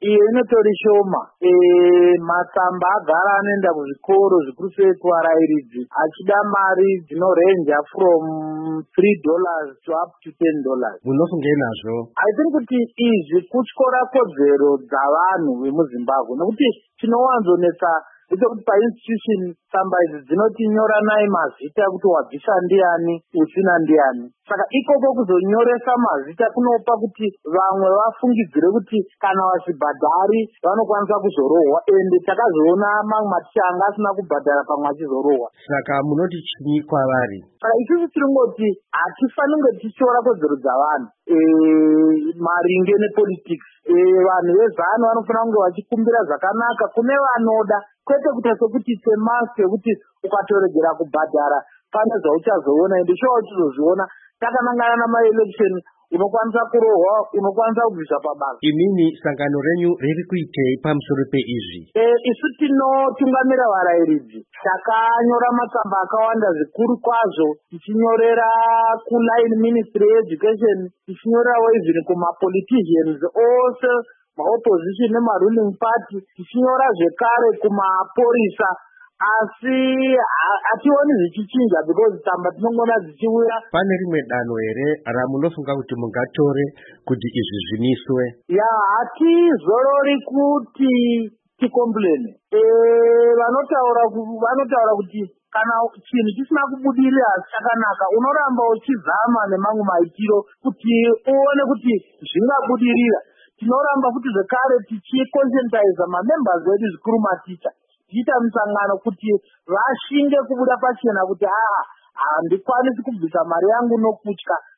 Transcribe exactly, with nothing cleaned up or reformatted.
iyo inotori shoma. E, matsamba agara anoenda kuzvikoro zvikuru sei kuvarairidzi achida mari dzinorenja from three dollars to up to ten dollars. Munofungei nazvo? I think kuti izvi kutyora kodzero dzavanhu vemuZimbabwe, nekuti chinowanzonetsa ndechekuti painstitution tsamba idzi dzinoti nyoranai mazita kuti wabvisa ndiani usina ndiani. Saka ikoko kuzonyoresa mazita kunopa kuti vamwe vafungidzire kuti kana vachibhadhari vanokwanisa kuzorohwa, ende takazoona mamwe maticha anga asina kubhadhara pamwe achizorohwa. Saka munoti chinyi kwavari? Saka isusu tiringoti hatifani kunge tichiora kodzero dzavanhu e, maringe nepolitics. E, vanhu vezano vanofana kunge vachikumbira zvakanaka kune vanoda, kwete kuita sekuti semasi yekuti ukatoregera kubhadhara pane zvauchazoona, ende shuwa uchizozviona takanangana namaelection unokwanisa kurohwa, unokwanisa kubviswa pabasa. Imini sangano renyu riri kuitei pamusoro peizvi? E, isu tinotungamira varairidzi, takanyora matsamba akawanda zvikuru kwazvo, tichinyorera kuline ministry yeeducation, tichinyorerawo even kumapoliticians ose, maopposition nemaruling party, tichinyora zvekare kumaporisa, asi hationi zvichichinja because tsamba tinongona dzichiuya. Pane rimwe danho here ramunofunga kuti mungatore kuti izvi zvimiswe? Ya, hatizorori kuti tikomplaine. E, vanotaura vanotaura kuti kana chinhu chisina kubudirira chakanaka, unoramba uchizama nemamwe maitiro kuti uone kuti zvingabudirira. Tinoramba kuti zvekare tichiconscientize mamembers vedu zvikuru maticha, tiita musangano kuti vashinge kubuda pachena kuti haa handikwanisi kubvisa mari yangu nokutya,